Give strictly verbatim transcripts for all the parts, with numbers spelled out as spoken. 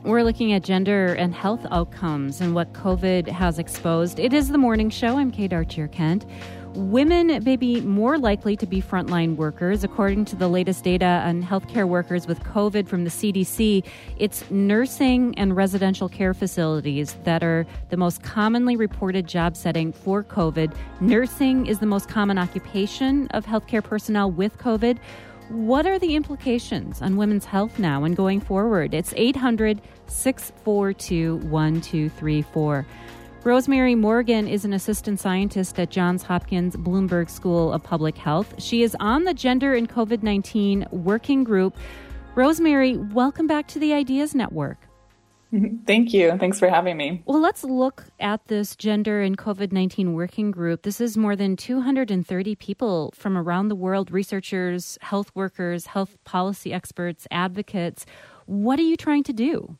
We're looking at gender and health outcomes and what COVID has exposed. It is the morning show. I'm Kate Archer-Kent. Women may be more likely to be frontline workers. According to the latest data on healthcare workers with COVID from the C D C, it's nursing and residential care facilities that are the most commonly reported job setting for COVID. Nursing is the most common occupation of healthcare personnel with COVID. What are the implications on women's health now and going forward? It's eight hundred, six four two, one two three four. Rosemary Morgan is an assistant scientist at Johns Hopkins Bloomberg School of Public Health. She is on the Gender and COVID nineteen Working Group. Rosemary, welcome back to the Ideas Network. Thank you. Thanks for having me. Well, let's look at this Gender and COVID nineteen Working Group. This is more than two hundred thirty people from around the world, researchers, health workers, health policy experts, advocates. What are you trying to do?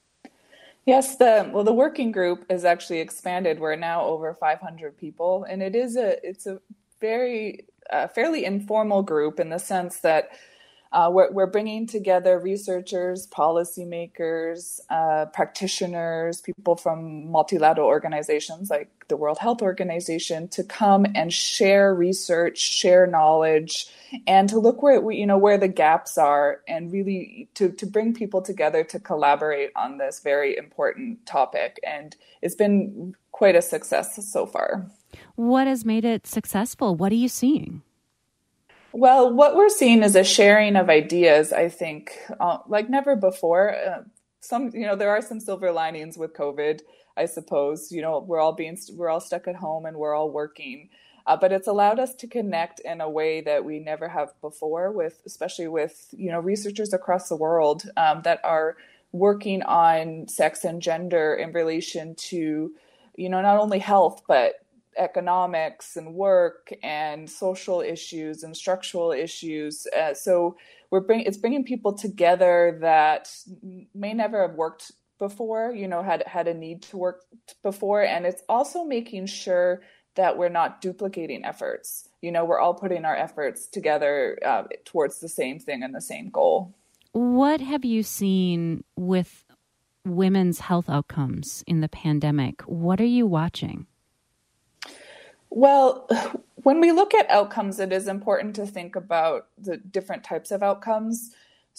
Yes, the well, the working group is actually expanded. We're now over five hundred people, and it is a it's a very uh, fairly informal group in the sense that Uh, we're, we're bringing together researchers, policymakers, uh, practitioners, people from multilateral organizations like the World Health Organization to come and share research, share knowledge, and to look where we, you know where the gaps are, and really to to bring people together to collaborate on this very important topic. And it's been quite a success so far. What has made it successful? What are you seeing? Well, what we're seeing is a sharing of ideas, I think, uh, like never before. Uh, some, you know, there are some silver linings with COVID, I suppose. You know, we're all being, we're all stuck at home and we're all working. Uh, but it's allowed us to connect in a way that we never have before with, especially with, you know, researchers across the world um, that are working on sex and gender in relation to, you know, not only health, but economics and work and social issues and structural issues. Uh, so we're bring, it's bringing people together that may never have worked before, you know, had had a need to work before. And it's also making sure that we're not duplicating efforts. You know, we're all putting our efforts together uh, towards the same thing and the same goal. What have you seen with women's health outcomes in the pandemic? What are you watching? Well, when we look at outcomes, it is important to think about the different types of outcomes.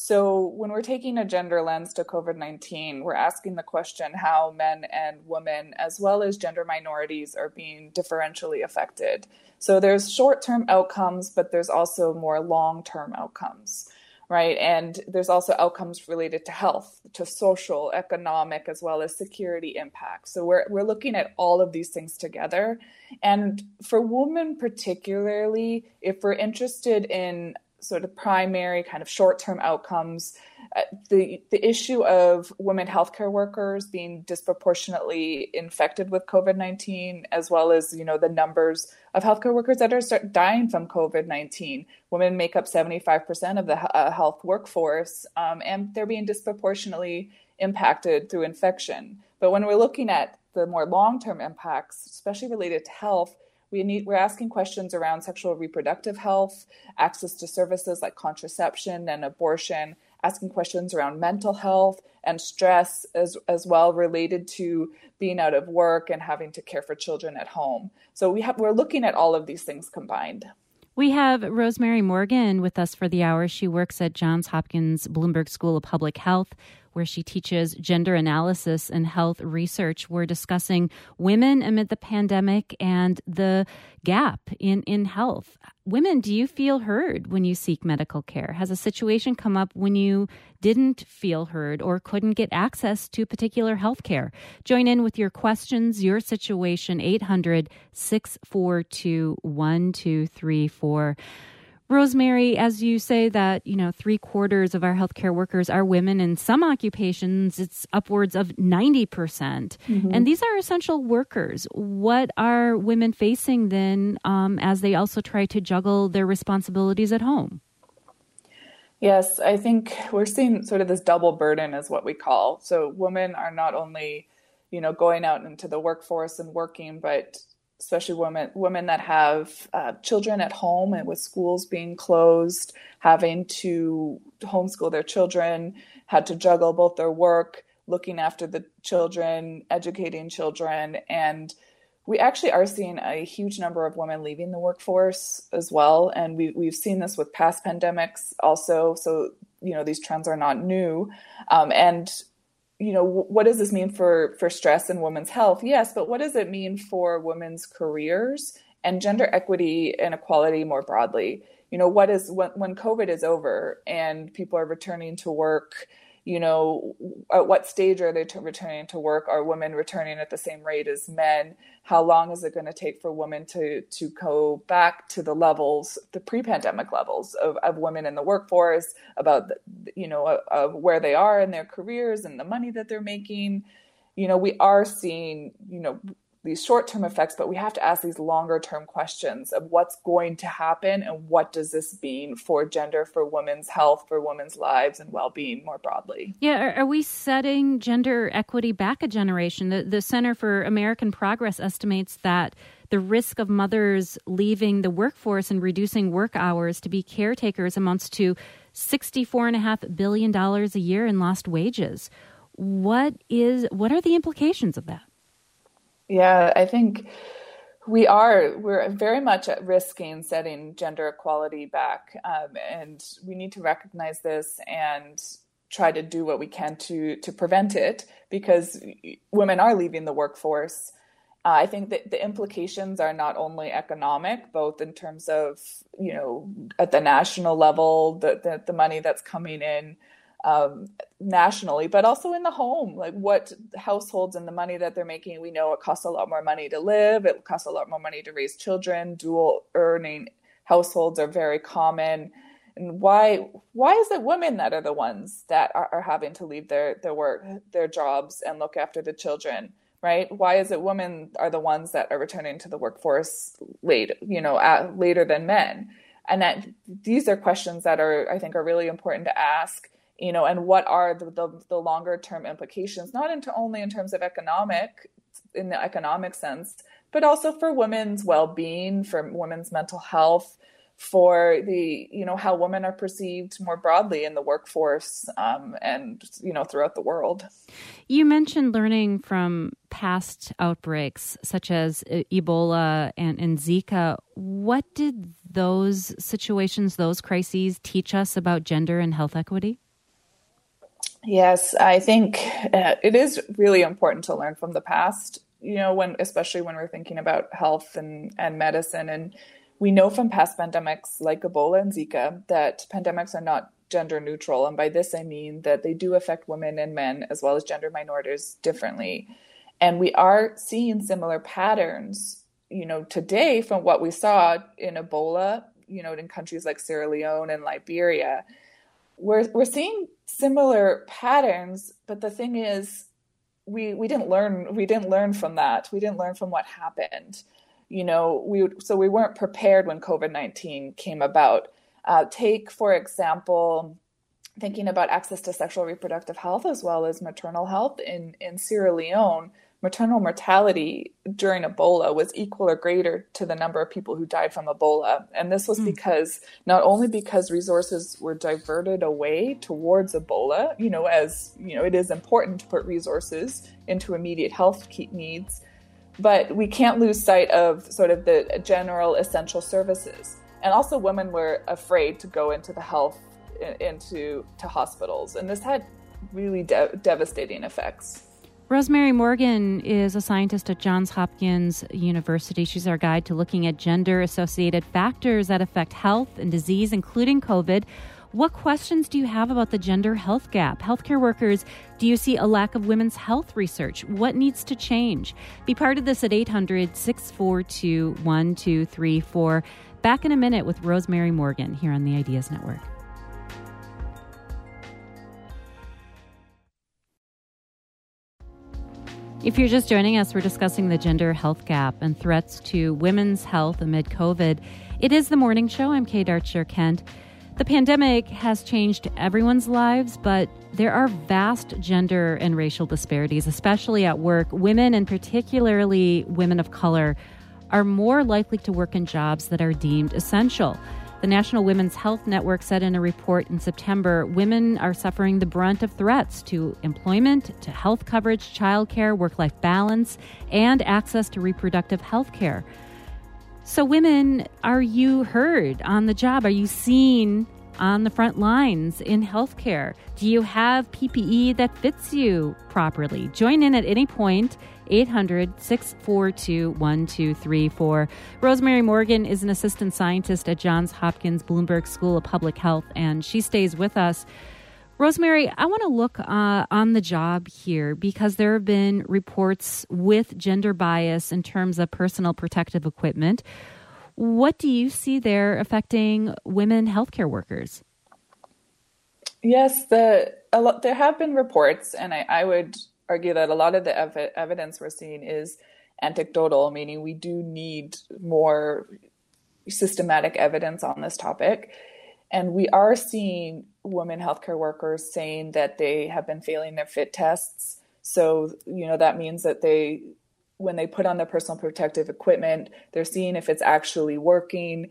So when we're taking a gender lens to COVID nineteen, we're asking the question how men and women, as well as gender minorities, are being differentially affected. So there's short-term outcomes, but there's also more long-term outcomes, right? And there's also outcomes related to health, to social, economic, as well as security impact. So we're we're looking at all of these things together. And for women particularly, if we're interested in sort of primary kind of short-term outcomes, uh, the the issue of women healthcare workers being disproportionately infected with COVID nineteen, as well as, you know, the numbers of healthcare workers that are start dying from COVID nineteen. Women make up seventy-five percent of the uh, health workforce, um, and they're being disproportionately impacted through infection. But when we're looking at the more long-term impacts, especially related to health, we need, we're asking questions around sexual reproductive health, access to services like contraception and abortion, asking questions around mental health and stress as, as well related to being out of work and having to care for children at home. So we have, we're looking at all of these things combined. We have Rosemary Morgan with us for the hour. She works at Johns Hopkins Bloomberg School of Public Health, where she teaches gender analysis and health research. We're discussing women amid the pandemic and the gap in, in health. Women, do you feel heard when you seek medical care? Has a situation come up when you didn't feel heard or couldn't get access to particular health care? Join in with your questions, your situation, eight hundred, six four two, one two three four. Rosemary, as you say that, you know, three quarters of our healthcare workers are women. In some occupations, it's upwards of ninety percent. Mm-hmm. And these are essential workers. What are women facing then um, as they also try to juggle their responsibilities at home? Yes, I think we're seeing sort of this double burden is what we call. So women are not only, you know, going out into the workforce and working, but especially women women that have uh, children at home and with schools being closed, having to homeschool their children, had to juggle both their work looking after the children, educating children. And we actually are seeing a huge number of women leaving the workforce as well. And we, we've seen this with past pandemics also. So, you know, these trends are not new. Um, and, you know, w- what does this mean for, for stress and women's health? Yes, but what does it mean for women's careers and gender equity and equality more broadly? You know, what is when, when COVID is over and people are returning to work, you know, at what stage are they t- returning to work? Are women returning at the same rate as men? How long is it going to take for women to to go back to the levels, the pre-pandemic levels of, of women in the workforce, about, the, you know, of, of where they are in their careers and the money that they're making? You know, we are seeing, you know, these short-term effects, but we have to ask these longer-term questions of what's going to happen and what does this mean for gender, for women's health, for women's lives and well-being more broadly. Yeah, are, are we setting gender equity back a generation? The, the Center for American Progress estimates that the risk of mothers leaving the workforce and reducing work hours to be caretakers amounts to sixty-four point five billion dollars a year in lost wages. What is? What are the implications of that? Yeah, I think we are, we're very much at risk in setting gender equality back. Um, and we need to recognize this and try to do what we can to, to prevent it, because women are leaving the workforce. Uh, I think that the implications are not only economic, both in terms of, you know, at the national level, the, the, the money that's coming in, Um, nationally, but also in the home, like what households and the money that they're making. We know it costs a lot more money to live. It costs a lot more money to raise children. Dual earning households are very common. And why, why is it women that are the ones that are, are having to leave their, their work, their jobs and look after the children, right? Why is it women are the ones that are returning to the workforce late, you know, at, later than men? And that these are questions that are, I think, are really important to ask. You know, and what are the, the, the longer term implications, not into only in terms of economic, in the economic sense, but also for women's well-being, for women's mental health, for the, you know, how women are perceived more broadly in the workforce um, and, you know, throughout the world. You mentioned learning from past outbreaks such as Ebola and, and Zika. What did those situations, those crises teach us about gender and health equity? Yes, I think uh, it is really important to learn from the past, you know, when, especially when we're thinking about health and, and medicine. And we know from past pandemics like Ebola and Zika that pandemics are not gender neutral. And by this, I mean that they do affect women and men as well as gender minorities differently. And we are seeing similar patterns, you know, today from what we saw in Ebola, you know, in countries like Sierra Leone and Liberia. We're we're seeing similar patterns, but the thing is, we we didn't learn we didn't learn from that. We didn't learn from what happened. You know, we so we weren't prepared when COVID nineteen came about. Uh, take, for example, thinking about access to sexual reproductive health as well as maternal health in in Sierra Leone. Maternal mortality during Ebola was equal or greater to the number of people who died from Ebola. And this was mm. because not only because resources were diverted away towards Ebola, you know, as, you know, it is important to put resources into immediate health needs, but we can't lose sight of sort of the general essential services. And also women were afraid to go into the health, into to hospitals. And this had really de- devastating effects. Rosemary Morgan is a scientist at Johns Hopkins University. She's our guide to looking at gender-associated factors that affect health and disease, including COVID. What questions do you have about the gender health gap? Healthcare workers, do you see a lack of women's health research? What needs to change? Be part of this at eight hundred, six four two, one two three four. Back in a minute with Rosemary Morgan here on the Ideas Network. If you're just joining us, we're discussing the gender health gap and threats to women's health amid COVID. It is the morning show. I'm Kate Archer-Kent. The pandemic has changed everyone's lives, but there are vast gender and racial disparities, especially at work. Women, and particularly women of color, are more likely to work in jobs that are deemed essential. The National Women's Health Network said in a report in September, women are suffering the brunt of threats to employment, to health coverage, childcare, work-life balance, and access to reproductive health care. So women, are you heard on the job? Are you seen on the front lines in healthcare? Do you have P P E that fits you properly? Join in at any point, eight hundred, six four two, one two three four. Rosemary Morgan is an assistant scientist at Johns Hopkins Bloomberg School of Public Health, and she stays with us. Rosemary, I want to look uh, on the job here because there have been reports with gender bias in terms of personal protective equipment. What do you see there affecting women healthcare workers? Yes, the a lot, there have been reports, and I, I would argue that a lot of the ev- evidence we're seeing is anecdotal, meaning we do need more systematic evidence on this topic. And we are seeing women healthcare workers saying that they have been failing their fit tests. So, you know, that means that they, when they put on their personal protective equipment, they're seeing if it's actually working.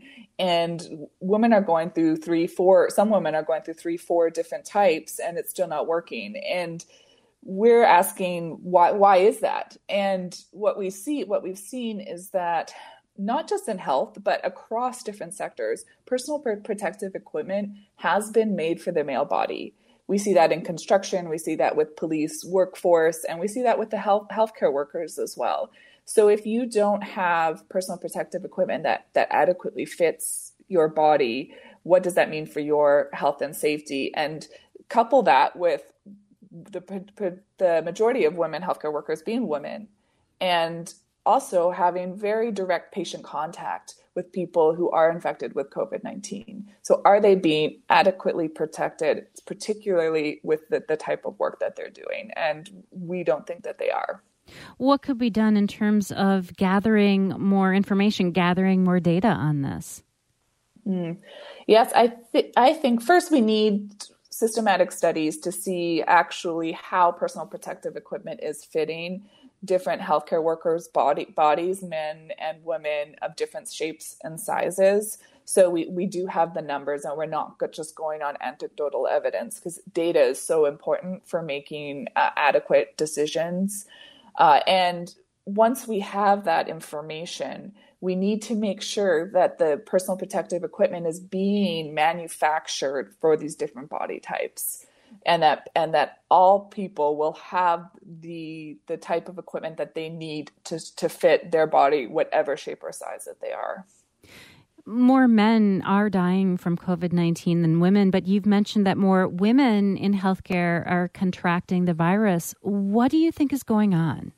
And women are going through three, four, some women are going through three, four different types, and it's still not working. And we're asking why, why is that? And what we see, what we've seen is that not just in health, but across different sectors, personal protective equipment has been made for the male body. We see that in construction, we see that with police workforce, and we see that with the health healthcare workers as well. So if you don't have personal protective equipment that, that adequately fits your body, what does that mean for your health and safety? And couple that with the, the majority of women healthcare workers being women, and also having very direct patient contact with people who are infected with COVID nineteen. So are they being adequately protected, particularly with the, the type of work that they're doing? And we don't think that they are. What could be done in terms of gathering more information, gathering more data on this? Mm. Yes, I, th- I think first we need systematic studies to see actually how personal protective equipment is fitting different healthcare workers' body, bodies, men and women of different shapes and sizes. So we, we do have the numbers, and we're not just going on anecdotal evidence, because data is so important for making uh, adequate decisions. Uh, and once we have that information, we need to make sure that the personal protective equipment is being manufactured for these different body types. And that and that all people will have the the type of equipment that they need to to fit their body, whatever shape or size that they are. More men are dying from COVID nineteen than women, but you've mentioned that more women in healthcare are contracting the virus. What do you think is going on?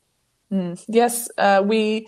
Mm, yes, uh, we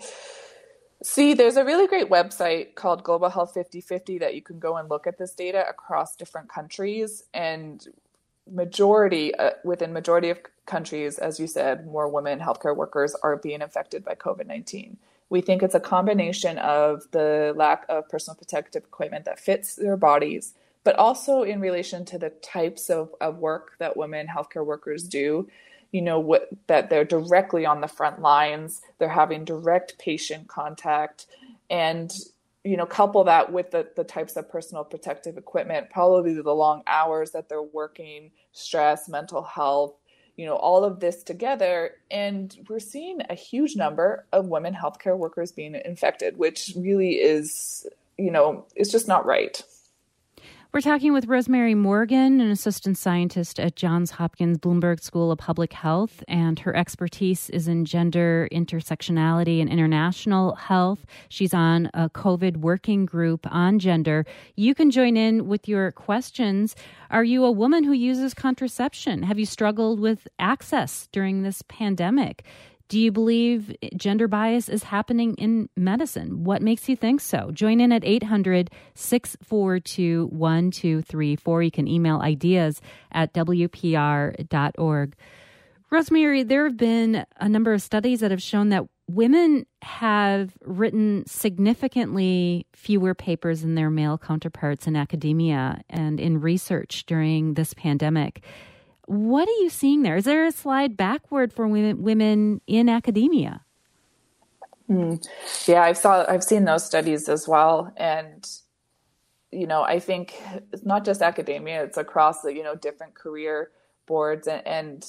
see there's a really great website called Global Health fifty fifty that you can go and look at this data across different countries. And majority uh, within majority of countries, as you said, more women healthcare workers are being infected by COVID nineteen. We think it's a combination of the lack of personal protective equipment that fits their bodies, but also in relation to the types of, of work that women healthcare workers do. You know, what, that they're directly on the front lines, they're having direct patient contact, and you know, couple that with the, the types of personal protective equipment, probably the long hours that they're working, stress, mental health, you know, all of this together. And we're seeing a huge number of women healthcare workers being infected, which really is, you know, it's just not right. We're talking with Rosemary Morgan, an assistant scientist at Johns Hopkins Bloomberg School of Public Health, and her expertise is in gender intersectionality and international health. She's on a COVID working group on gender. You can join in with your questions. Are you a woman who uses contraception? Have you struggled with access during this pandemic? Do you believe gender bias is happening in medicine? What makes you think so? Join in at eight hundred, six four two, one two three four. You can email ideas at w p r dot org. Rosemary, there have been a number of studies that have shown that women have written significantly fewer papers than their male counterparts in academia and in research during this pandemic. What are you seeing there? Is there a slide backward for women, women in academia? Mm. Yeah, I've saw I've seen those studies as well, and you know, I think it's not just academia, it's across the, you know, different career boards. And, and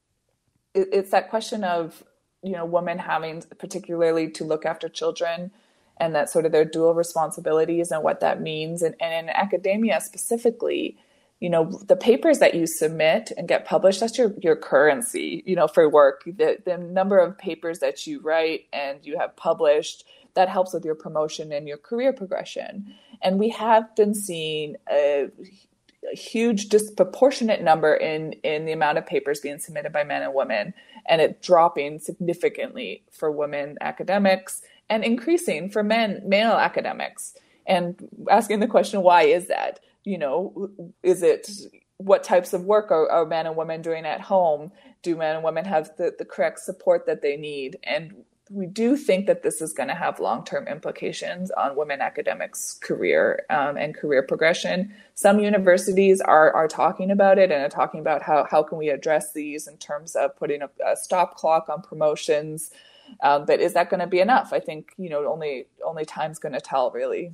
it, it's that question of, you know, women having particularly to look after children and that sort of their dual responsibilities and what that means. And, and in academia specifically, you know, the papers that you submit and get published, that's your, your currency, you know, for work. The, the number of papers that you write and you have published, that helps with your promotion and your career progression. And we have been seeing a, a huge disproportionate number in, in the amount of papers being submitted by men and women, and it dropping significantly for women academics and increasing for men, male academics. And asking the question, why is that? You know, is it, what types of work are, are men and women doing at home? Do men and women have the, the correct support that they need? And we do think that this is going to have long-term implications on women academics' career um, and career progression. Some universities are are talking about it and are talking about how, how can we address these in terms of putting a, a stop clock on promotions. Um, but is that going to be enough? I think, you know, only only time's going to tell, really.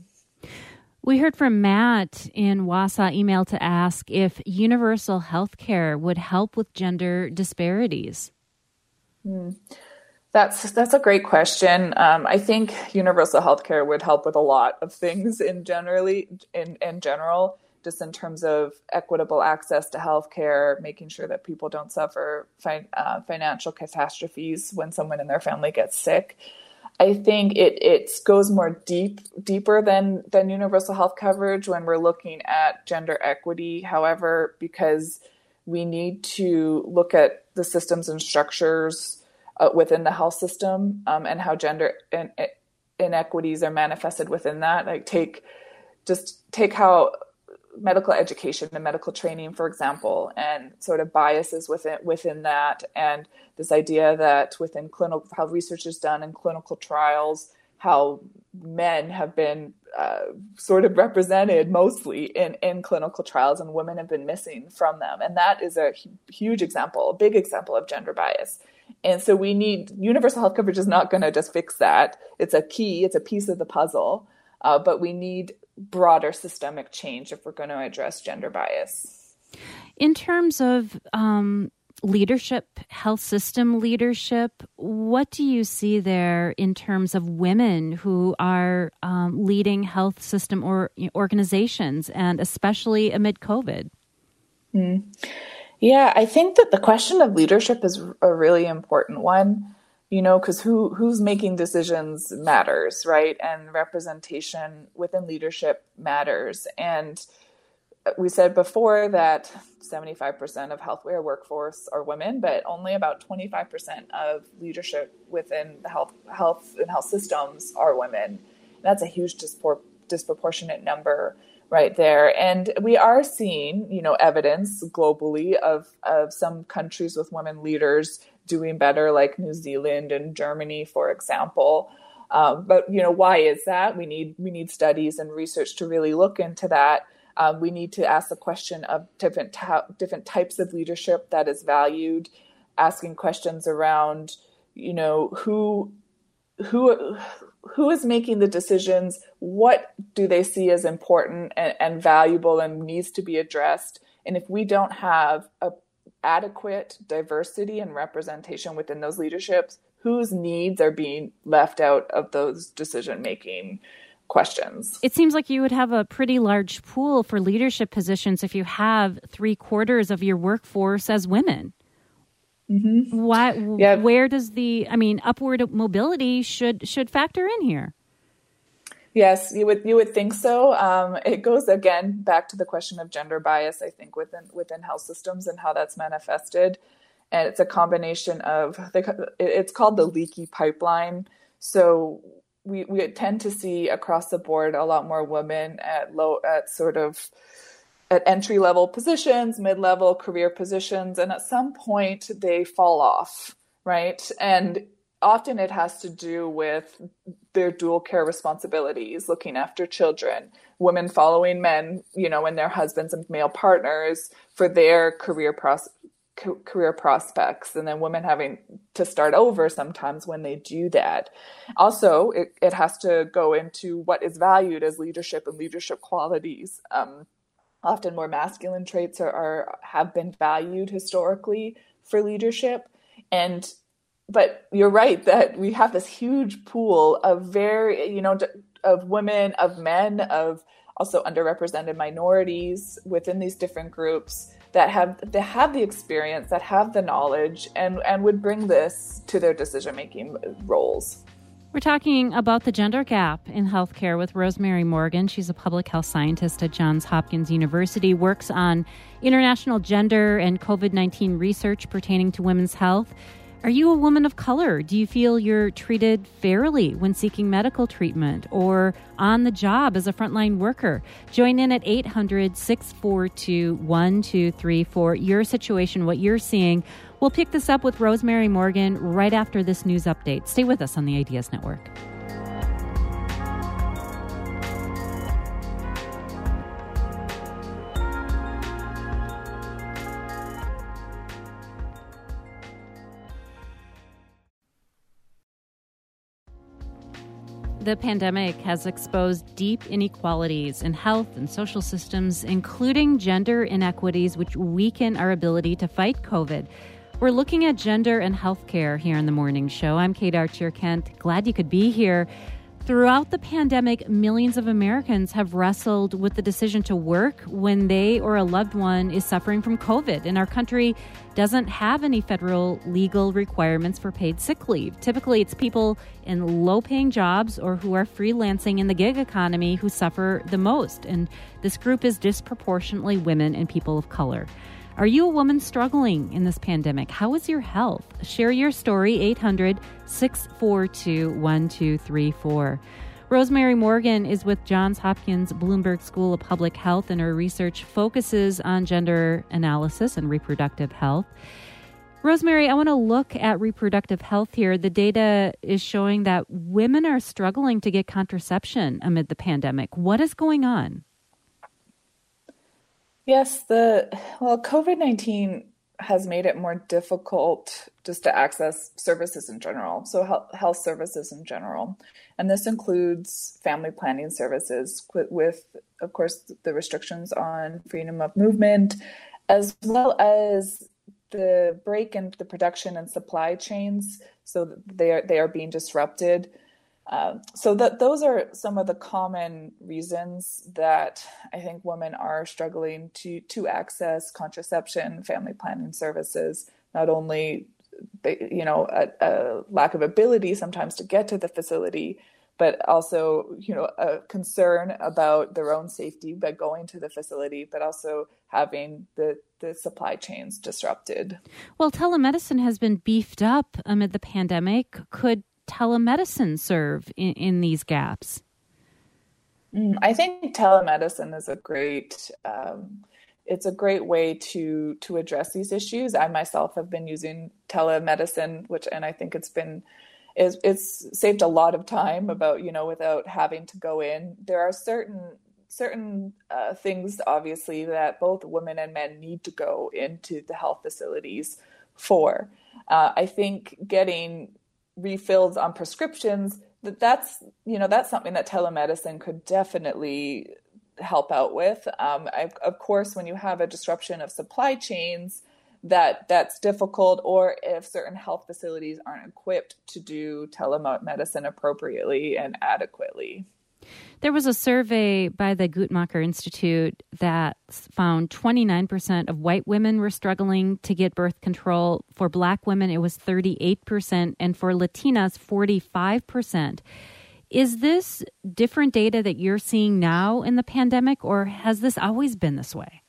We heard from Matt in Wausau email to ask if universal health care would help with gender disparities. Hmm. That's that's a great question. Um, I think universal healthcare would help with a lot of things in generally in, in general, just in terms of equitable access to healthcare, making sure that people don't suffer fi- uh, financial catastrophes when someone in their family gets sick. I think it it goes more deep deeper than than universal health coverage when we're looking at gender equity. However, because we need to look at the systems and structures Uh, within the health system um, and how gender in, in, inequities are manifested within that. Like take, just take how medical education and medical training, for example, and sort of biases within within that, and this idea that within clinical, how research is done in clinical trials, how men have been uh, sort of represented mostly in, in clinical trials and women have been missing from them. And that is a huge example, a big example of gender bias. And so we need, universal health coverage is not going to just fix that. It's a key, it's a piece of the puzzle, uh, but we need broader systemic change if we're going to address gender bias. In terms of um, leadership, health system leadership, what do you see there in terms of women who are um, leading health system or organizations, and especially amid COVID? Mm. Yeah, I think that the question of leadership is a really important one, you know, because who who's making decisions matters, right? And representation within leadership matters. And we said before that seventy-five percent of healthcare workforce are women, but only about twenty-five percent of leadership within the health health and health systems are women. That's a huge dispor- disproportionate number right there. And we are seeing, you know, evidence globally of, of some countries with women leaders doing better, like New Zealand and Germany, for example. Um, but, you know, why is that? We need we need studies and research to really look into that. Um, we need to ask the question of different ta- different types of leadership that is valued, asking questions around, you know, who who who is making the decisions, what do they see as important and, and valuable and needs to be addressed. And if we don't have a adequate diversity and representation within those leaderships, whose needs are being left out of those decision-making questions? It seems like you would have a pretty large pool for leadership positions if you have three quarters of your workforce as women. Mm-hmm. Why? Yeah. Where does the? I mean, upward mobility should should factor in here. Yes, you would you would think so. Um, it goes again back to the question of gender bias, I think, within within health systems and how that's manifested, and it's a combination of it's called the leaky pipeline. So we we tend to see across the board a lot more women at low at sort of at entry-level positions, mid-level career positions, and at some point they fall off, right? And often it has to do with their dual care responsibilities, looking after children, women following men, you know, and their husbands and male partners for their career pros- ca- career prospects, and then women having to start over sometimes when they do that. Also, it, it has to go into what is valued as leadership and leadership qualities. Um, often more masculine traits are, are have been valued historically for leadership. And but you're right that we have this huge pool of very, you know, of women, of men, of also underrepresented minorities within these different groups that have that have the experience, that have the knowledge, and, and would bring this to their decision-making roles. We're talking about the gender gap in healthcare with Rosemary Morgan. She's a public health scientist at Johns Hopkins University, works on international gender and COVID nineteen research pertaining to women's health. Are you a woman of color? Do you feel you're treated fairly when seeking medical treatment or on the job as a frontline worker? Join in at eight hundred, six four two, one two three four. Your situation, what you're seeing. We'll pick this up with Rosemary Morgan right after this news update. Stay with us on the Ideas Network. The pandemic has exposed deep inequalities in health and social systems, including gender inequities, which weaken our ability to fight COVID. We're looking at gender and healthcare here in the morning show. I'm Kate Archer-Kent. Glad you could be here. Throughout the pandemic, millions of Americans have wrestled with the decision to work when they or a loved one is suffering from COVID. And our country doesn't have any federal legal requirements for paid sick leave. Typically, it's people in low-paying jobs or who are freelancing in the gig economy who suffer the most. And this group is disproportionately women and people of color. Are you a woman struggling in this pandemic? How is your health? Share your story, eight hundred, six four two, one two three four. Rosemary Morgan is with Johns Hopkins Bloomberg School of Public Health, and her research focuses on gender analysis and reproductive health. Rosemary, I want to look at reproductive health here. The data is showing that women are struggling to get contraception amid the pandemic. What is going on? Yes, the well, COVID nineteen has made it more difficult just to access services in general, so health, health services in general. And this includes family planning services with, with, of course, the restrictions on freedom of movement, as well as the break in the production and supply chains, so that they are, they are being disrupted. Uh, so that those are some of the common reasons that I think women are struggling to to access contraception, family planning services. Not only, you know, a, a lack of ability sometimes to get to the facility, but also, you know, a concern about their own safety by going to the facility, but also having the the supply chains disrupted. Well, telemedicine has been beefed up amid the pandemic. Could telemedicine serve in, in these gaps? Mm, I think telemedicine is a great, um, it's a great way to to address these issues. I myself have been using telemedicine, which, and I think it's been, it's, it's saved a lot of time about, you know, without having to go in. There are certain certain uh, things, obviously, that both women and men need to go into the health facilities for. Uh, I think getting refills on prescriptions, that that's, you know, that's something that telemedicine could definitely help out with. Um, I, of course, when you have a disruption of supply chains, that that's difficult, or if certain health facilities aren't equipped to do telemedicine appropriately and adequately. There was a survey by the Guttmacher Institute that found twenty-nine percent of white women were struggling to get birth control. For Black women, it was thirty-eight percent, and for Latinas, forty-five percent. Is this different data that you're seeing now in the pandemic, or has this always been this way?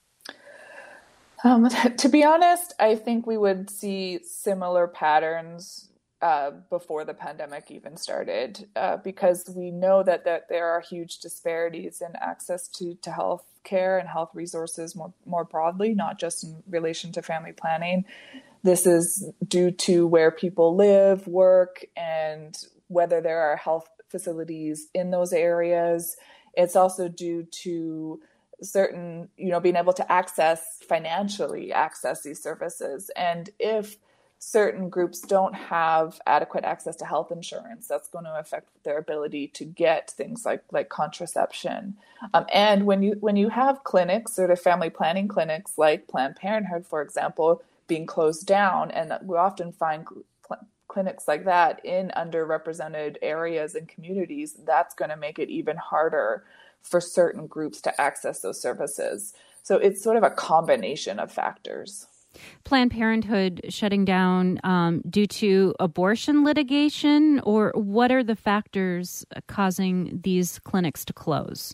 Um, to be honest, I think we would see similar patterns Uh, before the pandemic even started, uh, because we know that, that there are huge disparities in access to, to health care and health resources more, more broadly, not just in relation to family planning. This is due to where people live, work, and whether there are health facilities in those areas. It's also due to certain, you know, being able to access financially access these services. And if certain groups don't have adequate access to health insurance, that's going to affect their ability to get things like like contraception. Um, and when you when you have clinics, sort of family planning clinics like Planned Parenthood, for example, being closed down, and we often find cl- clinics like that in underrepresented areas and communities, that's going to make it even harder for certain groups to access those services. So it's sort of a combination of factors. Planned Parenthood shutting down um, due to abortion litigation, or what are the factors causing these clinics to close?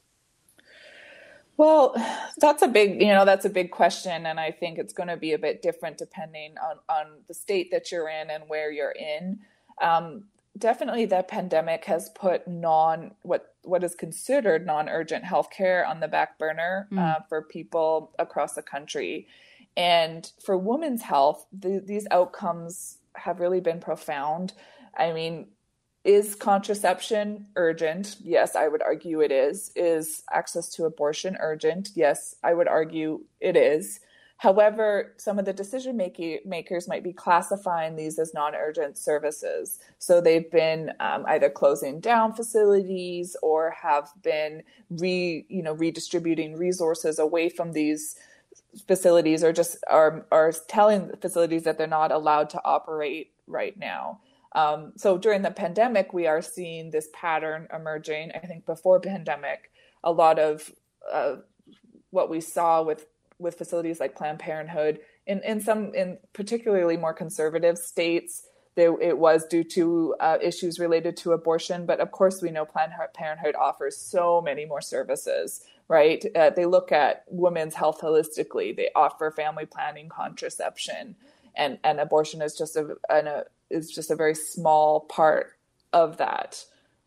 Well, that's a big, you know, that's a big question. And I think it's going to be a bit different depending on, on the state that you're in and where you're in. Um, definitely the pandemic has put non, what, what is considered non-urgent healthcare on the back burner mm. uh, for people across the country. And for women's health, the, these outcomes have really been profound. I mean, is contraception urgent? Yes, I would argue it is. Is access to abortion urgent? Yes, I would argue it is. However, some of the decision making makers might be classifying these as non-urgent services. So they've been um, either closing down facilities or have been re, you know, redistributing resources away from these facilities, or just are are telling facilities that they're not allowed to operate right now. Um, so during the pandemic, we are seeing this pattern emerging. I think before pandemic, a lot of uh, what we saw with with facilities like Planned Parenthood, in, in some, in particularly more conservative states, there, it was due to uh, issues related to abortion. But of course, we know Planned Parenthood offers so many more services, right? Uh, they look at women's health holistically. They offer family planning, contraception, and, and abortion is just a, an, a is just a very small part of that.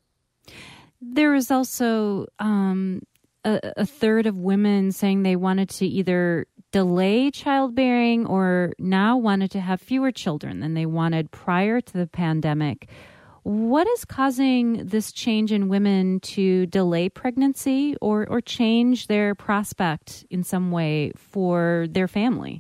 There is also um, a, a third of women saying they wanted to either delay childbearing or now wanted to have fewer children than they wanted prior to the pandemic. What is causing this change in women to delay pregnancy or, or change their prospect in some way for their family?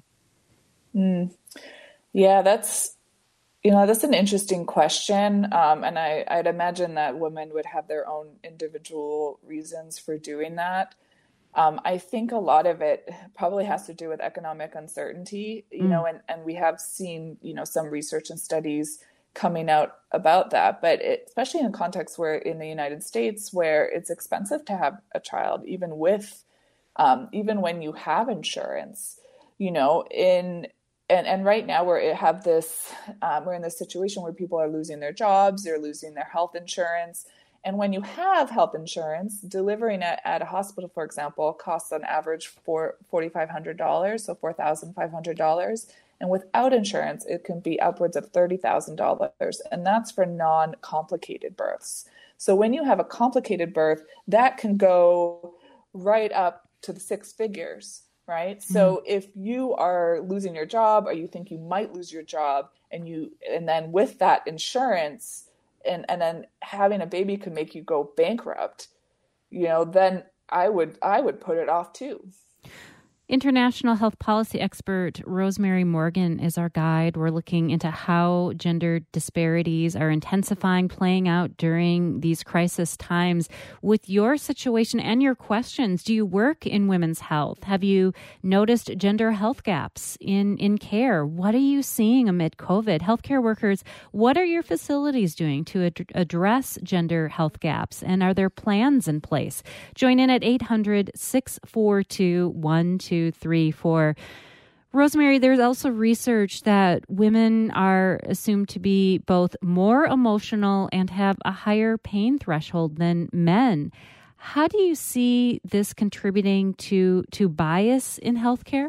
Mm. Yeah, that's You know, that's an interesting question. Um, and I, I'd imagine that women would have their own individual reasons for doing that. Um, I think a lot of it probably has to do with economic uncertainty, you mm. know, and, and we have seen, you know, some research and studies coming out about that. But it, especially in a context where in the United States, where it's expensive to have a child, even with, um, even when you have insurance, you know, in And and right now we're have this um, we're in this situation where people are losing their jobs, they're losing their health insurance, and when you have health insurance, delivering at, at a hospital, for example, costs on average for forty five hundred dollars, so four thousand five hundred dollars, and without insurance, it can be upwards of thirty thousand dollars, and that's for non-complicated births. So when you have a complicated birth, that can go right up to the six figures. Right. So mm-hmm. if you are losing your job, or you think you might lose your job, and you and then with that insurance and, and then having a baby could make you go bankrupt, you know, then I would I would put it off, too. International health policy expert Rosemary Morgan is our guide. We're looking into how gender disparities are intensifying, playing out during these crisis times. With your situation and your questions, do you work in women's health? Have you noticed gender health gaps in, in care? What are you seeing amid COVID? Healthcare workers, what are your facilities doing to ad- address gender health gaps? And are there plans in place? Join in at eight hundred, six four two, one two three four. Rosemary, there's also research that women are assumed to be both more emotional and have a higher pain threshold than men. How do you see this contributing to to bias in healthcare?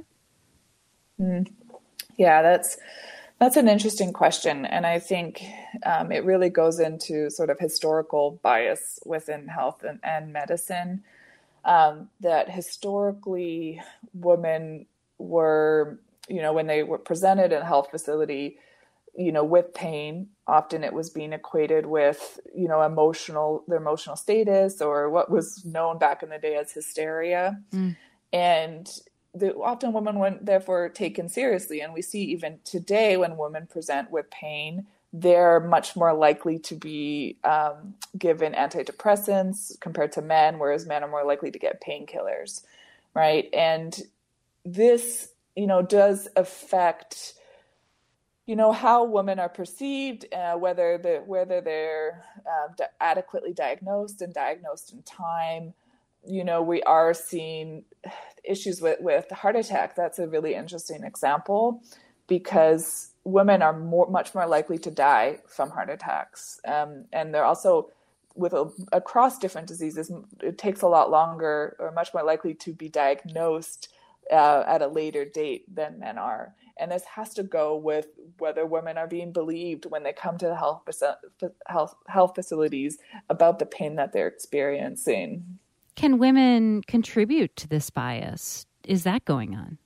Mm. Yeah, that's that's an interesting question, and I think um, it really goes into sort of historical bias within health and, and medicine. Um, that historically women were, you know, when they were presented in a health facility, you know, with pain, often it was being equated with, you know, emotional, their emotional status, or what was known back in the day as hysteria. Mm. And the, often women weren't therefore taken seriously. And we see even today when women present with pain, they're much more likely to be um, given antidepressants compared to men, whereas men are more likely to get painkillers, right? And this, you know, does affect, you know, how women are perceived, uh, whether the whether they're uh, d- adequately diagnosed and diagnosed in time. You know, we are seeing issues with, with heart attack. That's a really interesting example because women are more, much more likely to die from heart attacks. Um, and they're also, with a, across different diseases, it takes a lot longer or much more likely to be diagnosed uh, at a later date than men are. And this has to go with whether women are being believed when they come to the health, health, health facilities about the pain that they're experiencing. Can women contribute to this bias? Is that going on?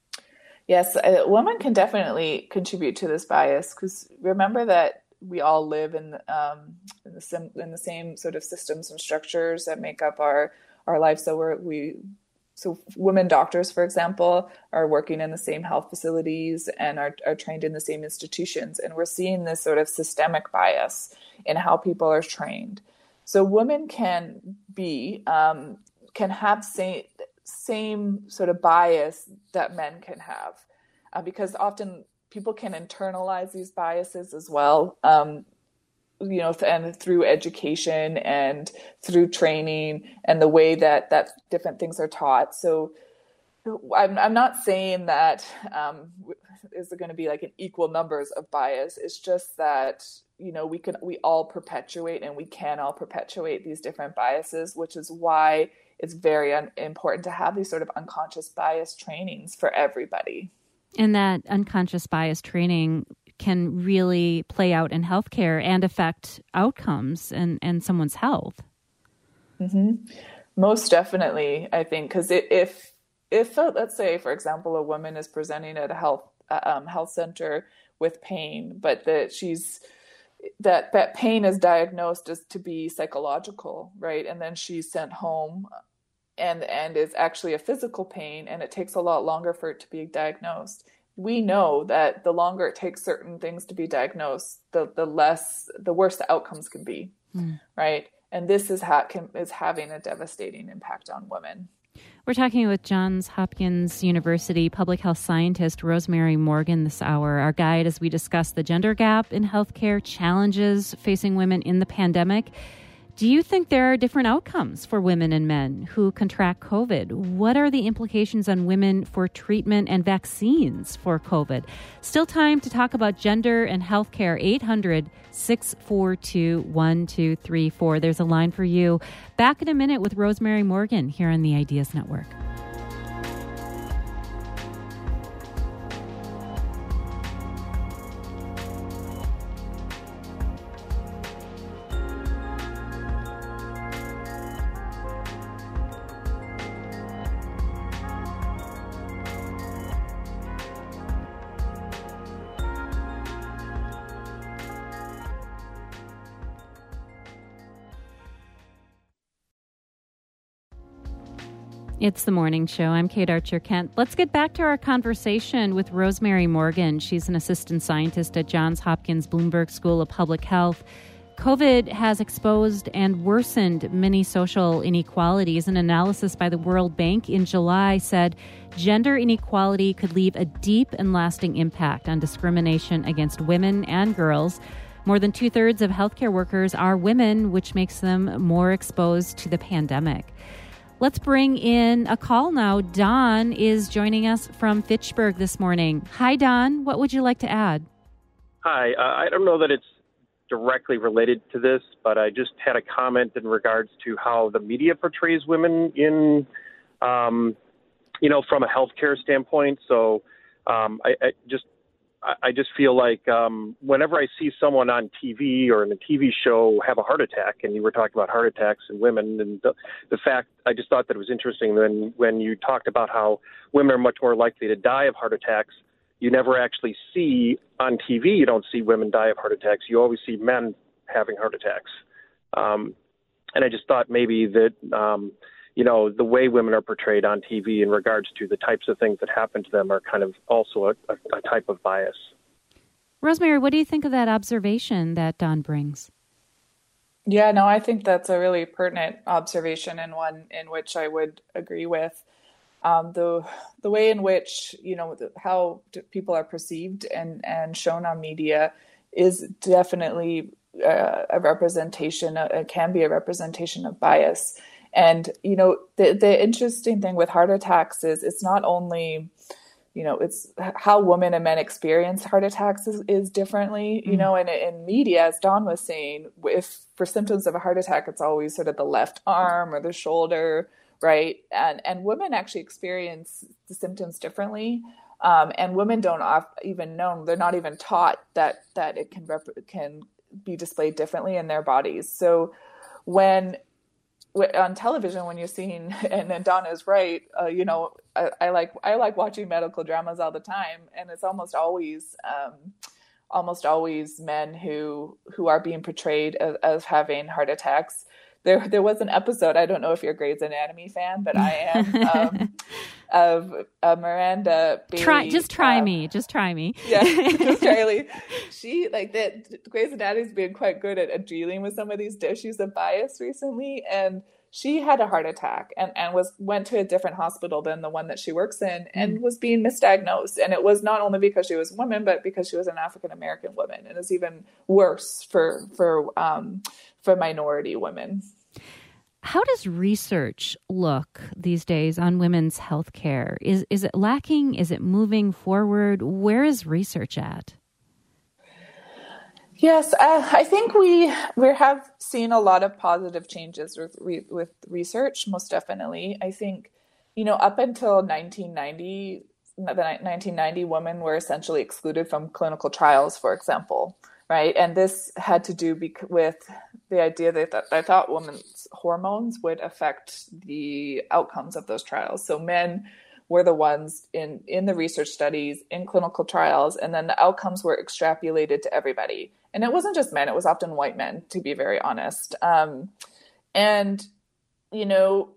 Yes, uh, women can definitely contribute to this bias because remember that we all live in um, in, the sim- in the same sort of systems and structures that make up our our lives. So we're, we so women doctors, for example, are working in the same health facilities and are, are trained in the same institutions, and we're seeing this sort of systemic bias in how people are trained. So women can be, um, can have same, same sort of bias that men can have, uh, because often people can internalize these biases as well, um, you know, and through education and through training and the way that, that different things are taught. So I'm, I'm not saying that um, is going to be like an equal numbers of bias. It's just that, you know, we can, we all perpetuate and we can all perpetuate these different biases, which is why it's very un- important to have these sort of unconscious bias trainings for everybody. And that unconscious bias training can really play out in healthcare and affect outcomes and, and someone's health. Mm-hmm. Most definitely, I think, because if, if, let's say, for example, a woman is presenting at a health um, health center with pain, but that she's that that pain is diagnosed as to be psychological, right? And then she's sent home and and is actually a physical pain, and it takes a lot longer for it to be diagnosed. We know that the longer it takes certain things to be diagnosed, the the less, the worse the outcomes can be, mm. right? And this is ha- can, is having a devastating impact on women. We're talking with Johns Hopkins University public health scientist Rosemary Morgan this hour, our guide as we discuss the gender gap in healthcare, challenges facing women in the pandemic. Do you think there are different outcomes for women and men who contract COVID? What are the implications on women for treatment and vaccines for COVID? Still time to talk about gender and healthcare. eight hundred, six four two, one two three four. There's a line for you. Back in a minute with Rosemary Morgan here on the Ideas Network. It's the morning show. I'm Kate Archer-Kent. Let's get back to our conversation with Rosemary Morgan. She's an assistant scientist at Johns Hopkins Bloomberg School of Public Health. COVID has exposed and worsened many social inequalities. An analysis by the World Bank in July said gender inequality could leave a deep and lasting impact on discrimination against women and girls. More than two-thirds of healthcare workers are women, which makes them more exposed to the pandemic. Let's bring in a call now. Don is joining us from Fitchburg this morning. Hi, Don. What would you like to add? Hi. Uh, I don't know that it's directly related to this, but I just had a comment in regards to how the media portrays women in, um, you know, from a healthcare standpoint. So um, I, I just I just feel like um, whenever I see someone on T V or in a T V show have a heart attack, and you were talking about heart attacks in women, and the, the fact, I just thought that it was interesting when, when you talked about how women are much more likely to die of heart attacks. You never actually see on T V, you don't see women die of heart attacks. You always see men having heart attacks. Um, and I just thought maybe that, um, you know, the way women are portrayed on T V in regards to the types of things that happen to them are kind of also a, a, a type of bias. Rosemary, what do you think of that observation that Dawn brings? Yeah, no, I think that's a really pertinent observation and one in which I would agree with. Um, the the way in which, you know, the, how people are perceived and, and shown on media is definitely uh, a representation, it can be a representation of bias. And, you know, the, the interesting thing with heart attacks is it's not only, you know, it's how women and men experience heart attacks is, is differently, you mm. know, and in media, as Dawn was saying, if for symptoms of a heart attack, it's always sort of the left arm or the shoulder, right? And and women actually experience the symptoms differently. Um, and women don't even know, they're not even taught that that it can rep- can be displayed differently in their bodies. So when on television, when you're seeing, and, and Dawn is right, uh, you know, I, I like I like watching medical dramas all the time, and it's almost always um, almost always men who who are being portrayed as, as having heart attacks. There there was an episode, I don't know if you're a Grey's Anatomy fan, but I am, um, of uh, Miranda Bailey. Try, just try um, me. Just try me. Yeah, just Charlie. She, like, that Grey's Anatomy's been quite good at, at dealing with some of these issues of bias recently, and she had a heart attack and, and was went to a different hospital than the one that she works in and mm. was being misdiagnosed. And it was not only because she was a woman, but because she was an African-American woman. And it's even worse for, for, um, for minority women. How does research look these days on women's health care? Is, is it lacking? Is it moving forward? Where is research at? Yes, uh, I think we we have seen a lot of positive changes with re, with research, most definitely. I think, you know, up until nineteen ninety, the nineteen ninety women were essentially excluded from clinical trials, for example, right? And this had to do bec- with the idea that, that I thought women's hormones would affect the outcomes of those trials. So men were the ones in, in the research studies, in clinical trials, and then the outcomes were extrapolated to everybody. And it wasn't just men, it was often white men, to be very honest. Um, and, you know,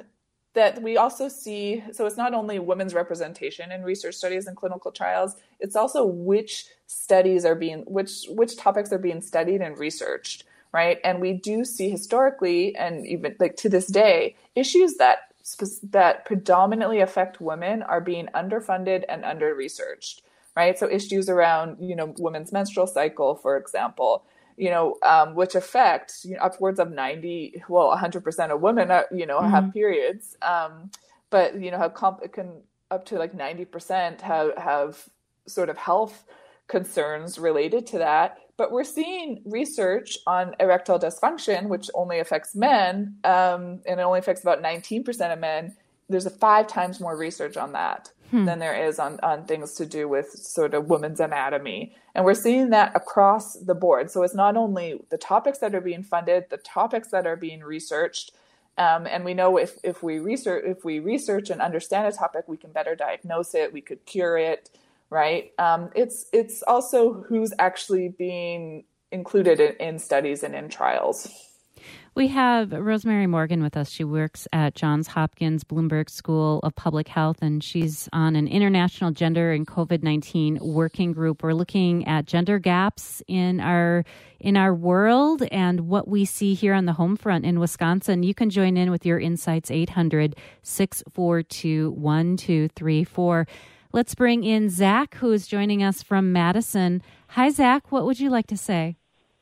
that we also see, so it's not only women's representation in research studies and clinical trials, it's also which studies are being, which which topics are being studied and researched, right? And we do see historically, and even like to this day, issues that that predominantly affect women are being underfunded and under-researched, right? So issues around, you know, women's menstrual cycle, for example, you know, um, which affect, you know, upwards of ninety, well, one hundred percent of women, are, you know, mm-hmm. have periods, um, but, you know, have comp- it can up to like ninety percent have, have sort of health concerns related to that. But we're seeing research on erectile dysfunction, which only affects men, um, and it only affects about nineteen percent of men. There's a five times more research on that hmm. than there is on, on things to do with sort of women's anatomy. And we're seeing that across the board. So it's not only the topics that are being funded, the topics that are being researched. Um, and we know if, if we research, if we research and understand a topic, we can better diagnose it, we could cure it. Right. Um, it's it's also who's actually being included in, in studies and in trials. We have Rosemary Morgan with us. She works at Johns Hopkins Bloomberg School of Public Health, and she's on an international gender and COVID nineteen working group. We're looking at gender gaps in our in our world and what we see here on the home front in Wisconsin. You can join in with your insights, eight hundred, six four two, one two three four. Let's bring in Zach, who is joining us from Madison. Hi, Zach. What would you like to say?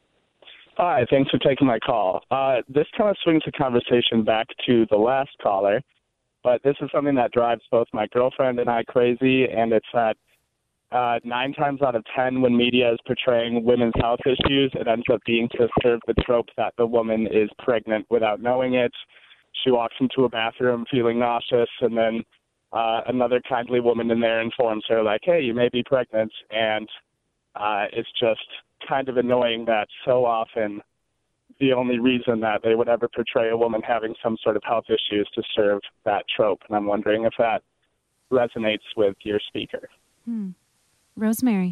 Hi, thanks for taking my call. Uh, this kind of swings the conversation back to the last caller, but this is something that drives both my girlfriend and I crazy, and it's that uh, nine times out of ten when media is portraying women's health issues, it ends up being to serve the trope that the woman is pregnant without knowing it. She walks into a bathroom feeling nauseous, and then Uh, another kindly woman in there informs her, like, hey, you may be pregnant. And uh, it's just kind of annoying that so often the only reason that they would ever portray a woman having some sort of health issue is to serve that trope. And I'm wondering if that resonates with your speaker. Hmm. Rosemary.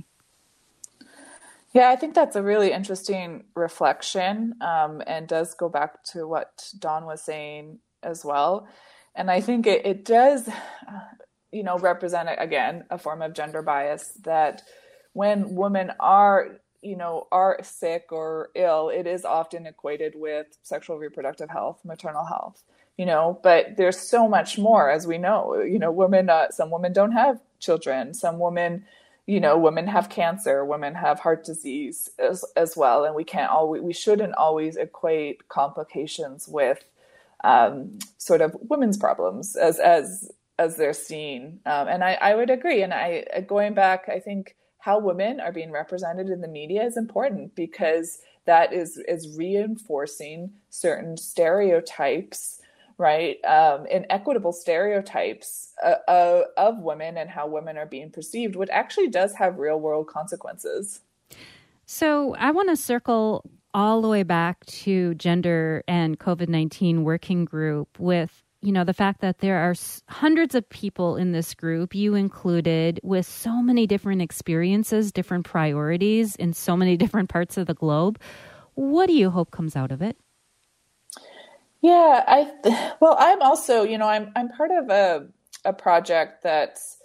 Yeah, I think that's a really interesting reflection um, and does go back to what Dawn was saying as well. And I think it, it does, you know, represent, again, a form of gender bias that when women are, you know, are sick or ill, it is often equated with sexual reproductive health, maternal health, you know, but there's so much more, as we know, you know, women, uh, some women don't have children, some women, you know, women have cancer, women have heart disease as, as well. And we can't always, we shouldn't always equate complications with um, sort of women's problems as, as, as they're seen. Um, and I, I would agree. And I, going back, I think how women are being represented in the media is important, because that is, is reinforcing certain stereotypes, right? Um, inequitable stereotypes uh, uh, of women and how women are being perceived, which actually does have real world consequences. So I want to circle all the way back to gender and COVID nineteen working group with, you know, the fact that there are hundreds of people in this group, you included, with so many different experiences, different priorities in so many different parts of the globe. What do you hope comes out of it? Yeah, I well, I'm also, you know, I'm I'm part of a a project that's,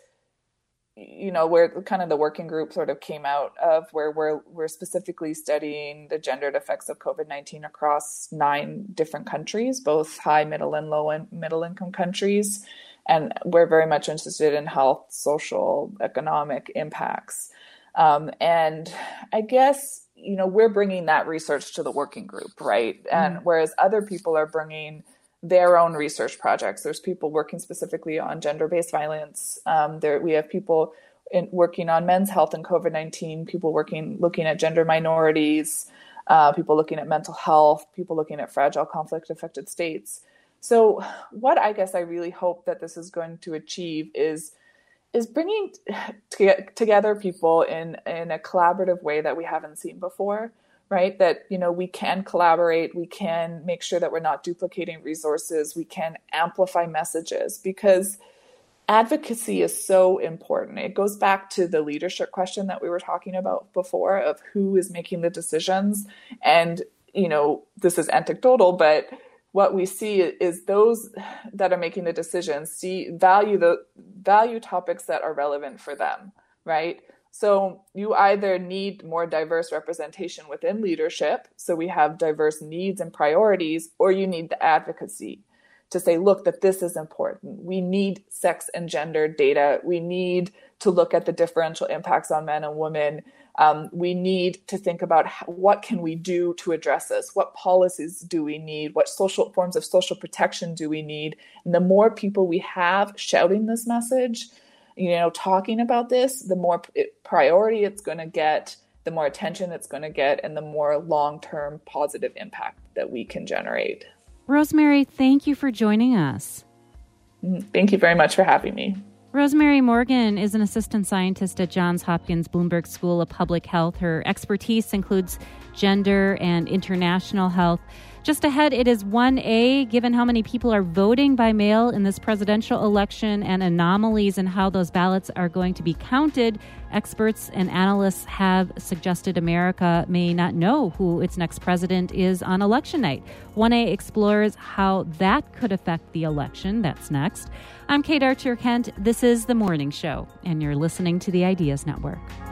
you know, where kind of the working group sort of came out of, where we're we're specifically studying the gendered effects of COVID nineteen across nine different countries, both high, middle, and low and middle income countries, and we're very much interested in health, social, economic impacts, um, and I guess, you know, we're bringing that research to the working group, right? And mm. whereas other people are bringing their own research projects, there's people working specifically on gender-based violence. Um, there, we have people in, working on men's health and COVID nineteen, people working, looking at gender minorities, uh, people looking at mental health, people looking at fragile conflict-affected states. So what I guess I really hope that this is going to achieve is is bringing t- together people in, in a collaborative way that we haven't seen before, right? That, you know, we can collaborate, we can make sure that we're not duplicating resources, we can amplify messages, because advocacy is so important. It goes back to the leadership question that we were talking about before, of who is making the decisions. And, you know, this is anecdotal, but what we see is those that are making the decisions see value the value topics that are relevant for them, right? So you either need more diverse representation within leadership, so we have diverse needs and priorities, or you need the advocacy to say, look, that this is important. We need sex and gender data. We need to look at the differential impacts on men and women. Um, we need to think about how, what can we do to address this? What policies do we need? What social forms of social protection do we need? And the more people we have shouting this message, you know, talking about this, the more priority it's going to get, the more attention it's going to get, and the more long-term positive impact that we can generate. Rosemary, thank you for joining us. Thank you very much for having me. Rosemary Morgan is an assistant scientist at Johns Hopkins Bloomberg School of Public Health. Her expertise includes gender and international health. Just ahead, it is one A, given how many people are voting by mail in this presidential election and anomalies in how those ballots are going to be counted. Experts and analysts have suggested America may not know who its next president is on election night. one A explores how that could affect the election. That's next. I'm Kate Archer Kent. This is The Morning Show, and you're listening to the Ideas Network.